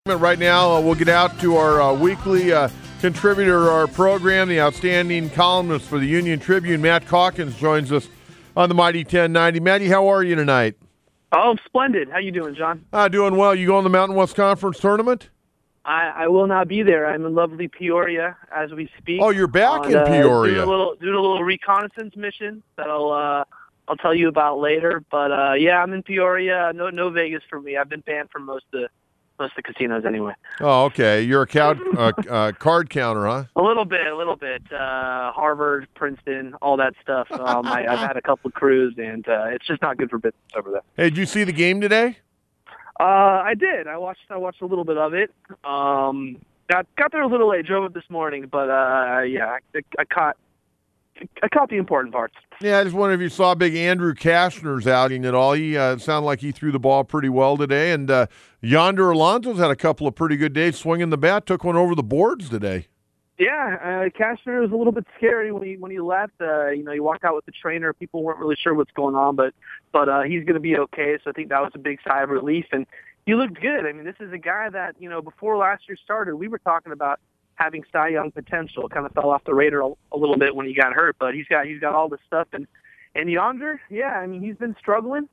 Right now, we'll get out to our weekly contributor to our program, the outstanding columnist for the Union Tribune, Matt Calkins, joins us on the Mighty 1090. Matty, how are you tonight? Oh, splendid. How you doing, John? Doing well. You going to the Mountain West Conference tournament? I will not be there. I'm in lovely Peoria as we speak. Oh, you're back in Peoria. Doing a little reconnaissance mission that I'll tell you about later. But yeah, I'm in Peoria. No Vegas for me. I've been banned from most of the casinos anyway. Oh, okay. You're a card counter, huh? A little bit. Harvard, Princeton, all that stuff. I've had a couple of crews, and it's just not good for business over there. Hey, did you see the game today? I did. I watched a little bit of it. Got there a little late. Drove it this morning, but yeah, I caught the important parts. Yeah, I just wondered if you saw big Andrew Kashner's outing at all. He sounded like he threw the ball pretty well today, and Yonder Alonso's had a couple of pretty good days swinging the bat. Took one over the boards today. Yeah, Kashner was a little bit scary when he left. He walked out with the trainer. People weren't really sure what's going on, but he's going to be okay. So I think that was a big sigh of relief, and he looked good. I mean, this is a guy that before last year started, we were talking about having Cy Young potential. Kind of fell off the radar a little bit when he got hurt, but he's got all this stuff. And Yonder, yeah, I mean, he's been struggling.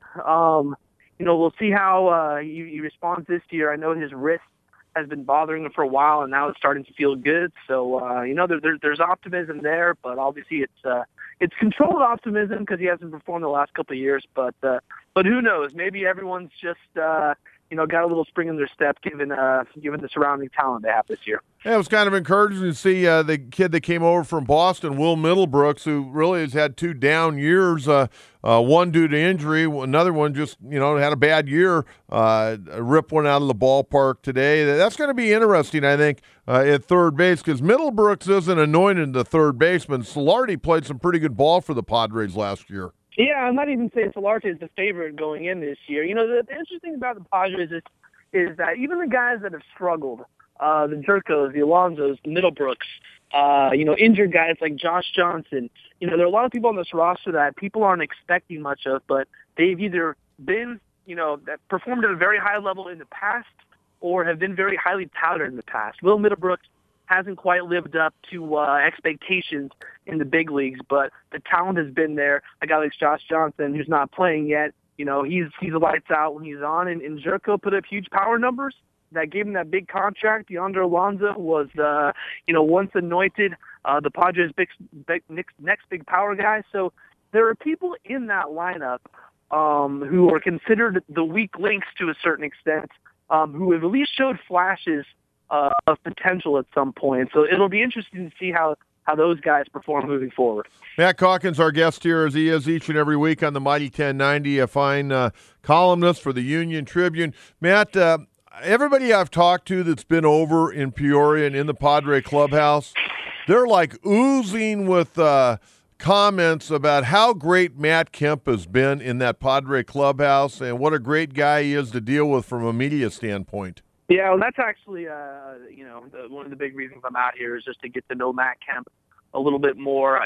We'll see how he responds this year. I know his wrist has been bothering him for a while, and now it's starting to feel good. So there's optimism there, but obviously it's controlled optimism because he hasn't performed the last couple of years. But who knows? Maybe everyone's just got a little spring in their step given the surrounding talent they have this year. Yeah, it was kind of encouraging to see the kid that came over from Boston, Will Middlebrooks, who really has had 2 down years, one due to injury, another one just, had a bad year, rip one out of the ballpark today. That's going to be interesting, I think, at third base, because Middlebrooks isn't anointed the third baseman. Solardi played some pretty good ball for the Padres last year. Yeah, I'm not even saying Solarte is the favorite going in this year. The interesting thing about the Padres is that even the guys that have struggled, the Jerkos, the Alonsos, the Middlebrooks, injured guys like Josh Johnson, there are a lot of people on this roster that people aren't expecting much of, but they've either been, that performed at a very high level in the past or have been very highly touted in the past. Will Middlebrooks hasn't quite lived up to expectations in the big leagues, but the talent has been there. A guy like Josh Johnson, who's not playing yet, he's a lights out when he's on, and Jerko put up huge power numbers that gave him that big contract. Yonder Alonso was, once anointed the Padres' next big power guy. So there are people in that lineup who are considered the weak links to a certain extent, who have at least showed flashes of potential at some point. So it'll be interesting to see how those guys perform moving forward. Matt Calkins, our guest here, as he is each and every week on the Mighty 1090, a fine columnist for the Union Tribune. Matt, everybody I've talked to that's been over in Peoria and in the Padre clubhouse, they're like oozing with comments about how great Matt Kemp has been in that Padre clubhouse and what a great guy he is to deal with from a media standpoint. Yeah, well, that's actually, one of the big reasons I'm out here is just to get to know Matt Kemp a little bit more.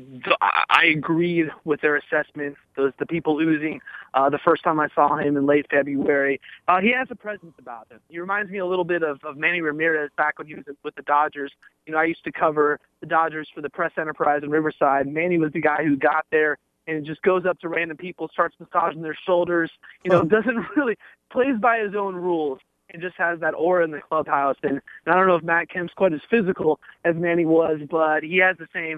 I agreed with their assessments. The people oozing the first time I saw him in late February. He has a presence about him. He reminds me a little bit of Manny Ramirez back when he was with the Dodgers. I used to cover the Dodgers for the Press Enterprise in Riverside. Manny was the guy who got there and just goes up to random people, starts massaging their shoulders, doesn't really, plays by his own rules. And just has that aura in the clubhouse. And I don't know if Matt Kemp's quite as physical as Manny was, but he has the same,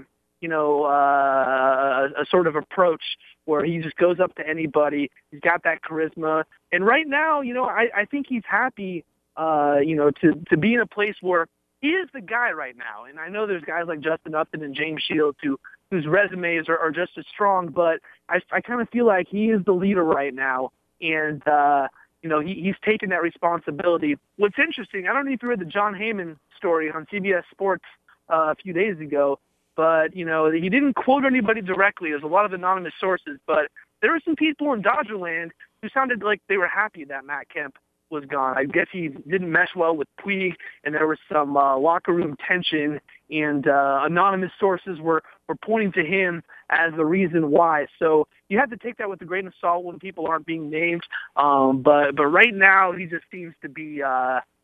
a sort of approach where he just goes up to anybody. He's got that charisma. And right now, I think he's happy, to be in a place where he is the guy right now. And I know there's guys like Justin Upton and James Shields whose resumes are just as strong, but I kind of feel like he is the leader right now. And, he's taken that responsibility. What's interesting, I don't know if you read the John Heyman story on CBS Sports a few days ago, but, he didn't quote anybody directly. There's a lot of anonymous sources, but there were some people in Dodgerland who sounded like they were happy that Matt Kemp was gone. I guess he didn't mesh well with Puig, and there was some locker room tension, and anonymous sources were pointing to him as the reason why. So you have to take that with a grain of salt when people aren't being named. But right now he just seems to be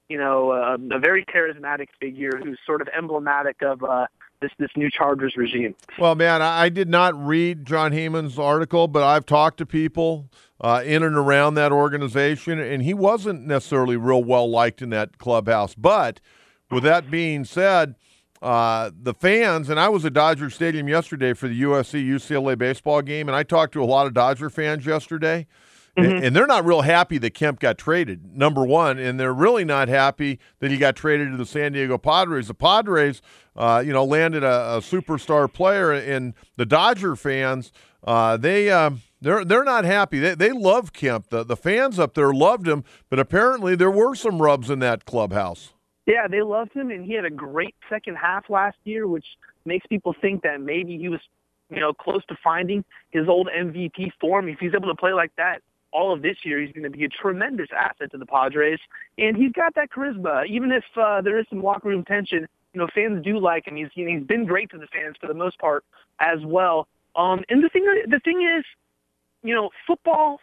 a very charismatic figure who's sort of emblematic of this new Chargers regime. Well, man, I did not read John Heyman's article, but I've talked to people in and around that organization, and he wasn't necessarily real well liked in that clubhouse. But with that being said, the fans, and I was at Dodger Stadium yesterday for the USC-UCLA baseball game, and I talked to a lot of Dodger fans yesterday. Mm-hmm. And they're not real happy that Kemp got traded, number one, and they're really not happy that he got traded to the San Diego Padres. The Padres, landed a superstar player, and the Dodger fans, they're not happy. They love Kemp. The fans up there loved him, but apparently there were some rubs in that clubhouse. Yeah, they loved him, and he had a great second half last year, which makes people think that maybe he was, close to finding his old MVP form. If he's able to play like that all of this year, he's going to be a tremendous asset to the Padres, and he's got that charisma. Even if there is some locker room tension, fans do like him. He's been great to the fans for the most part as well. And the thing is, football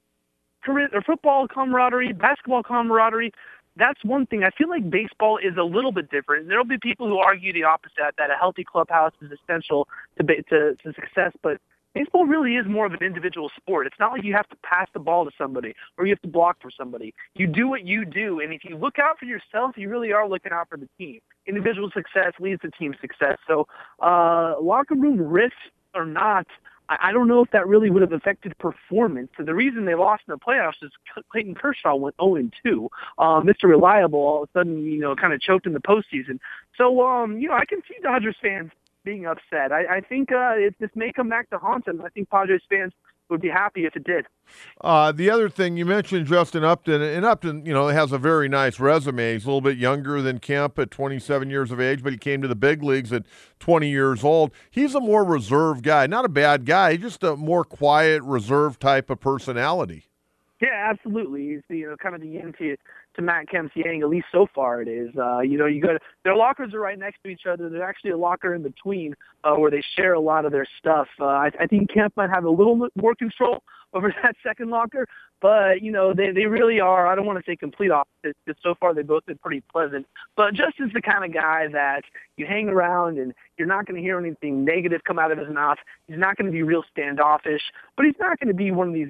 camaraderie, basketball camaraderie, that's one thing. I feel like baseball is a little bit different. There'll be people who argue the opposite, that a healthy clubhouse is essential to success, but baseball really is more of an individual sport. It's not like you have to pass the ball to somebody or you have to block for somebody. You do what you do, and if you look out for yourself, you really are looking out for the team. Individual success leads to team success. So locker room rifts or not, I don't know if that really would have affected performance. So the reason they lost in the playoffs is Clayton Kershaw went 0-2. Mr. Reliable all of a sudden, kind of choked in the postseason. So, I can see Dodgers fans being upset. I think this may come back to haunt them. I think Padres fans would be happy if it did. The other thing, you mentioned Justin Upton, and Upton, has a very nice resume. He's a little bit younger than Kemp at 27 years of age, but he came to the big leagues at 20 years old. He's a more reserved guy, not a bad guy, just a more quiet, reserved type of personality. Yeah, absolutely. He's kind of the yin to Matt Kemp's yang, at least so far it is. You go to their lockers are right next to each other. There's actually a locker in between where they share a lot of their stuff. I think Kemp might have a little bit more control over that second locker, but they really are. I don't want to say complete opposites because so far they've both been pretty pleasant. But Justin's the kind of guy that you hang around and you're not going to hear anything negative come out of his mouth. He's not going to be real standoffish, but he's not going to be one of these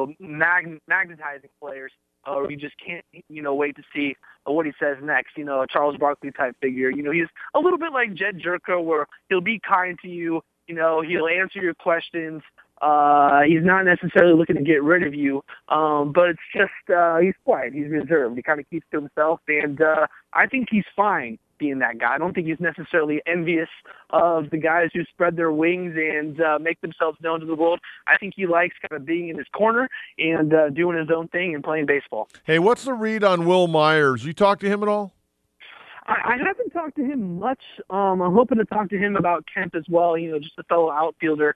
magnetizing players. Or you just can't, wait to see what he says next. A Charles Barkley type figure. He's a little bit like Jed Jerko, where he'll be kind to you. He'll answer your questions. He's not necessarily looking to get rid of you, but it's just he's quiet. He's reserved. He kind of keeps to himself, and I think he's fine being that guy. I don't think he's necessarily envious of the guys who spread their wings and make themselves known to the world. I think he likes kind of being in his corner and doing his own thing and playing baseball. Hey, what's the read on Will Myers? You talk to him at all? I haven't talked to him much. I'm hoping to talk to him about Kemp as well, just a fellow outfielder.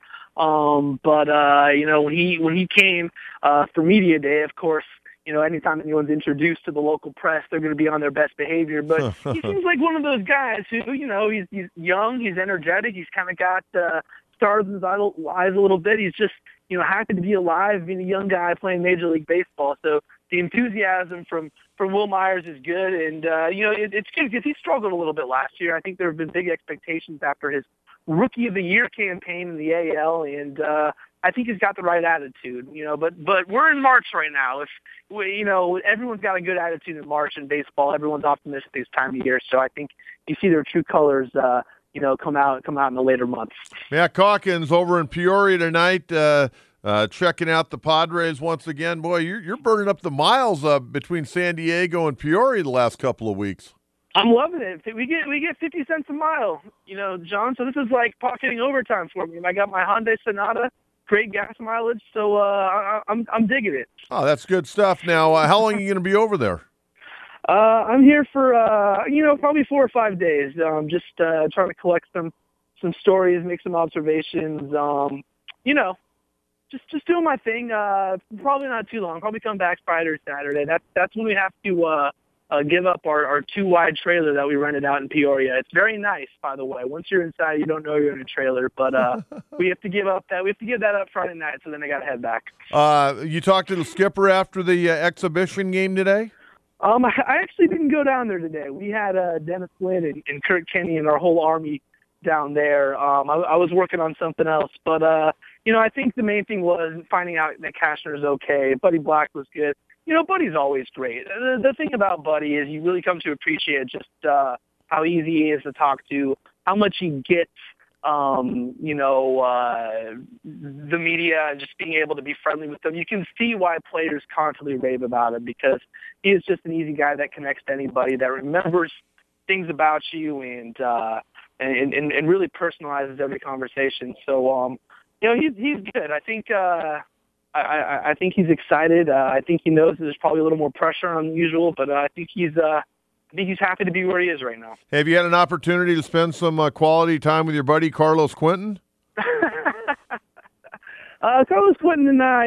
But when he came for media day, of course, anytime anyone's introduced to the local press, they're going to be on their best behavior. But he seems like one of those guys who, he's young, he's energetic, he's kind of got stars in his eyes a little bit. He's just, happy to be alive, being a young guy playing Major League Baseball. So the enthusiasm from Will Myers is good. And, it's good because he struggled a little bit last year. I think there have been big expectations after his Rookie of the Year campaign in the AL, and I think he's got the right attitude, but we're in March right now. If everyone's got a good attitude in March in baseball, everyone's optimistic this time of year. So I think you see their true colors, come out in the later months. Matt Calkins over in Peoria tonight, checking out the Padres once again. Boy, you're burning up the miles between San Diego and Peoria the last couple of weeks. I'm loving it. We get 50 cents a mile, John. So this is like pocketing overtime for me. And I got my Hyundai Sonata, great gas mileage. So I'm digging it. Oh, that's good stuff. Now, how long are you going to be over there? I'm here for probably 4 or 5 days. Just trying to collect some stories, make some observations. Just doing my thing. Probably not too long. Probably come back Friday or Saturday. That's when we have to give up our 2-wide trailer that we rented out in Peoria. It's very nice, by the way. Once you're inside, you don't know you're in a trailer, but we have to give up that. We have to give that up Friday night, so then I got to head back. You talked to the skipper after the exhibition game today? I actually didn't go down there today. We had Dennis Flynn and Kurt Kenny and our whole army down there. I was working on something else, but I think the main thing was finding out that Cashner's okay. Buddy Black was good. Buddy's always great. The thing about Buddy is you really come to appreciate just how easy he is to talk to, how much he gets. The media and just being able to be friendly with them. You can see why players constantly rave about him because he is just an easy guy that connects to anybody, that remembers things about you and really personalizes every conversation. So, he's good. I think I think he's excited. I think he knows that there's probably a little more pressure on than usual, but I think he's happy to be where he is right now. Have you had an opportunity to spend some quality time with your buddy Carlos Quentin? Carlos Quentin and I,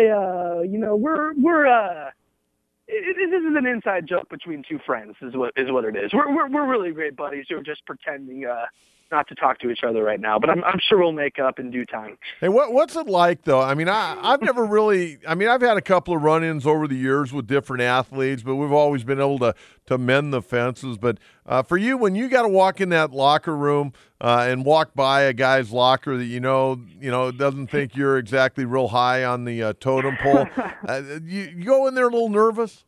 this is an inside joke between two friends, is what it is. We're really great buddies who are just pretending not to talk to each other right now, but I'm sure we'll make up in due time. Hey, what's it like though? I mean, I've never really. I mean, I've had a couple of run-ins over the years with different athletes, but we've always been able to mend the fences. But for you, when you got to walk in that locker room and walk by a guy's locker that you know doesn't think you're exactly real high on the totem pole, you go in there a little nervous.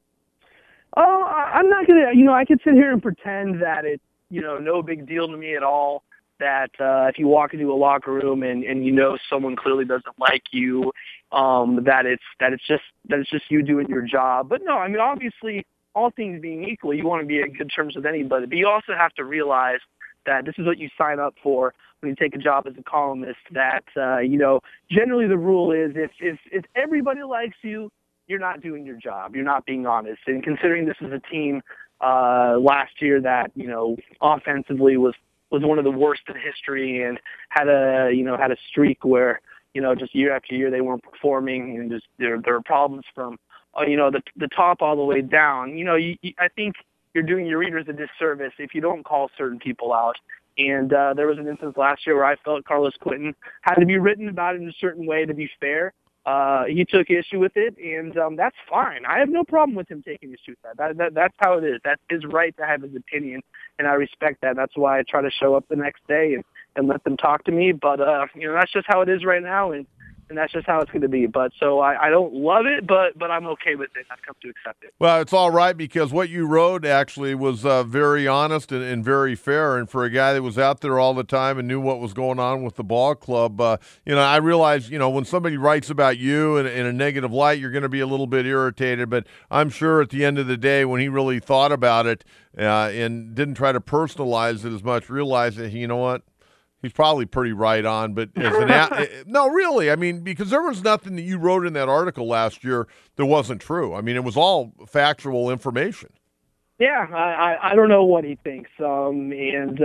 Oh, I'm not gonna. I could sit here and pretend that it's no big deal to me at all. That if you walk into a locker room and someone clearly doesn't like you, that it's just you doing your job. But no, I mean obviously, all things being equal, you want to be in good terms with anybody. But you also have to realize that this is what you sign up for when you take a job as a columnist. That generally the rule is if everybody likes you, you're not doing your job. You're not being honest. And considering this is a team last year that offensively was one of the worst in history and had a streak where just year after year they weren't performing and just there were problems from the top all the way down. I think you're doing your readers a disservice if you don't call certain people out. And there was an instance last year where I felt Carlos Quentin had to be written about in a certain way to be fair. He took issue with it, and that's fine. I have no problem with him taking issue with that. That's how it is. That's his right to have his opinion, and I respect that. That's why I try to show up the next day and let them talk to me. But that's just how it is right now, and that's just how it's going to be. But so I don't love it, but I'm okay with it. I've come to accept it. Well, it's all right because what you wrote actually was very honest and very fair. And for a guy that was out there all the time and knew what was going on with the ball club, I realize, when somebody writes about you in a negative light, you're going to be a little bit irritated. But I'm sure at the end of the day, when he really thought about it and didn't try to personalize it as much, realized that, you know what? He's probably pretty right on, but no, really. I mean, because there was nothing that you wrote in that article last year that wasn't true. I mean, it was all factual information. Yeah, I don't know what he thinks, you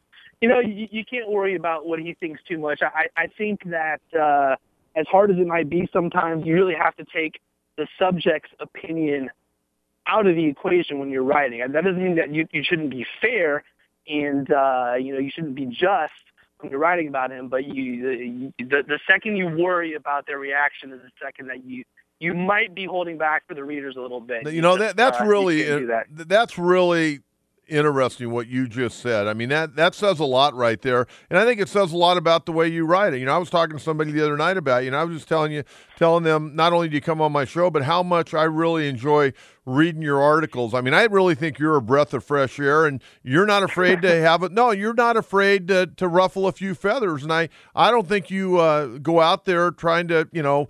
can't worry about what he thinks too much. I think that as hard as it might be, sometimes you really have to take the subject's opinion out of the equation when you're writing. And that doesn't mean that you shouldn't be fair and you shouldn't be just when you're writing about him, but the second you worry about their reaction is the second that you might be holding back for the readers a little bit. That's really interesting what you just said. I mean, that says a lot right there, and I think it says a lot about the way you write it. I was talking to somebody the other night about you, and I was just telling them not only do you come on my show, but how much I really enjoy reading your articles. I mean, I really think you're a breath of fresh air, and you're not afraid to have it. No, you're not afraid to ruffle a few feathers, and I don't think you go out there trying to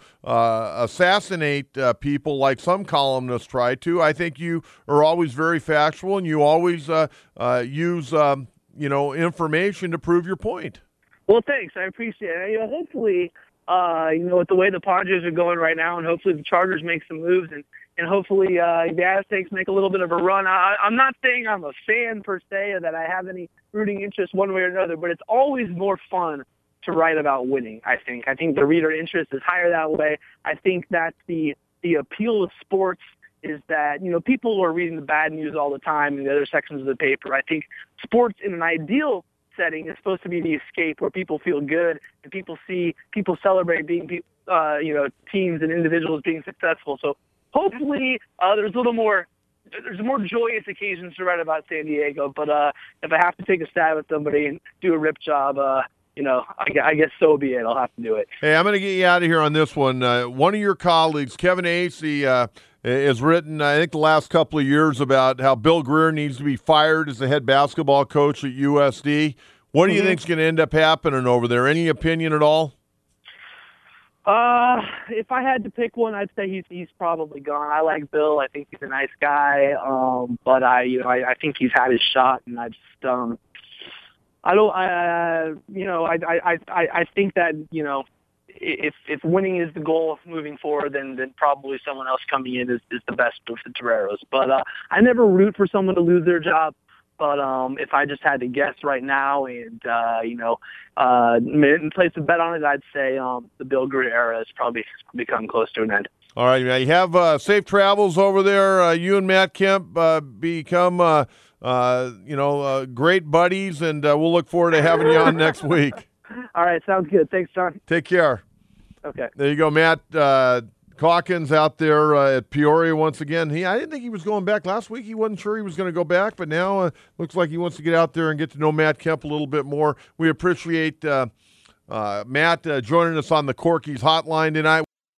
assassinate people like some columnists try to. I think you are always very factual, and you always use information to prove your point. Well, thanks. I appreciate it. Hopefully, with the way the Padres are going right now, and hopefully the Chargers make some moves, and hopefully the Aztecs make a little bit of a run. I'm not saying I'm a fan per se or that I have any rooting interest one way or another, but it's always more fun to write about winning, I think. I think the reader interest is higher that way. I think that's the appeal of sports is that, people are reading the bad news all the time in the other sections of the paper. I think sports in an ideal setting is supposed to be the escape where people feel good and people celebrate being, teams and individuals being successful. So hopefully there's a little more there's more joyous occasions to write about San Diego. But if I have to take a stab at somebody and do a rip job, I guess so be it. I'll have to do it. Hey, I'm going to get you out of here on this one. One of your colleagues, Kevin Acey, has written, I think, the last couple of years about how Bill Greer needs to be fired as the head basketball coach at USD. What do you think is going to end up happening over there? Any opinion at all? If I had to pick one, I'd say he's probably gone. I like Bill. I think he's a nice guy. But I think he's had his shot, and I think that, if winning is the goal of moving forward, then probably someone else coming in is the best of the Toreros. But I never root for someone to lose their job. But if I just had to guess right now and place a bet on it, I'd say the Bill Greer era has probably become close to an end. All right, now you have safe travels over there. You and Matt Kemp become great buddies, and we'll look forward to having you on next week. All right, sounds good. Thanks, John. Take care. Okay. There you go, Matt Calkins out there at Peoria once again. I didn't think he was going back last week. He wasn't sure he was going to go back, but now looks like he wants to get out there and get to know Matt Kemp a little bit more. We appreciate Matt joining us on the Corky's hotline tonight.